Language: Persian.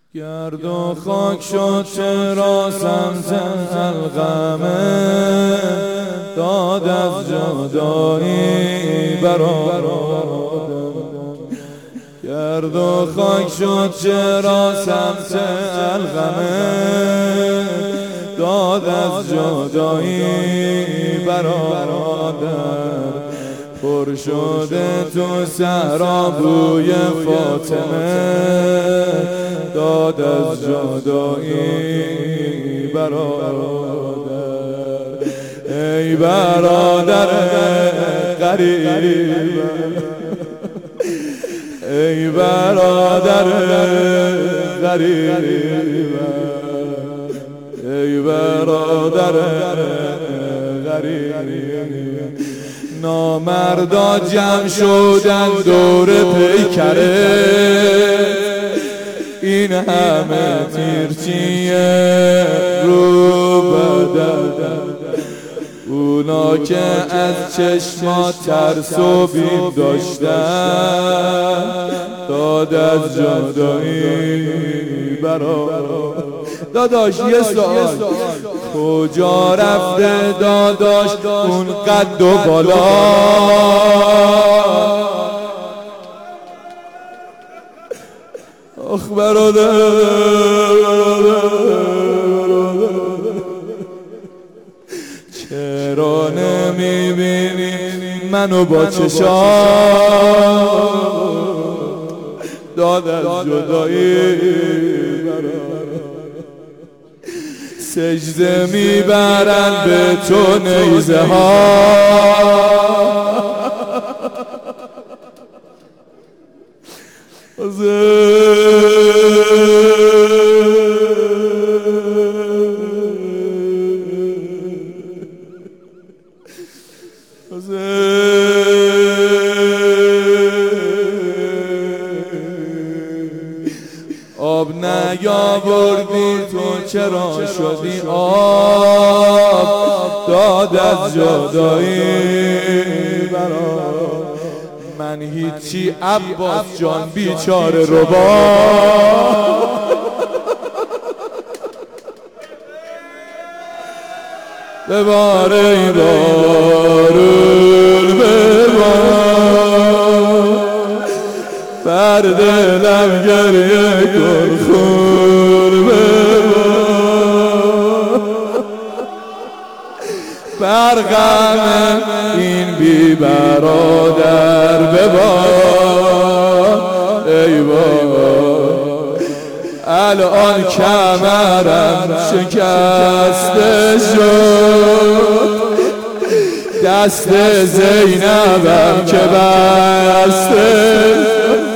گرد و خاک شد چرا سمت القمه، داد از جدایی برآمد. گرد و خاک شد چرا سمت القمه، داد از جدایی برآمد. پر شده تو صحرا بوی فاطمه، داد از جدایی برآمد. ای برادر غریب، ای برادر غریب، ای برادر غریب. نامردا جمع شدن دور پیکره، این همه تیرچیه رو بدن. اونا که از چشما ترس و بیم داشتن، داد از جدایی برآمد. داداش یه سوال، کجا رفته داداش اون قد و بالا؟ آخ برادر، چرا نمیبینی منو با چشام؟ داد از جدایی سجده میبرن به تو نیزه ها. آب نیاوردی تو چرا شدی آب؟ داد از جدایی برآمد. من هیچی عباس جان بیچاره ربا، ببار ای بارون ببار، بر دلم گریه کن خون ببار، بر غم این بی برادر ببار. ای بابا الان کمرم شکسته شد، دست زینبم که بسته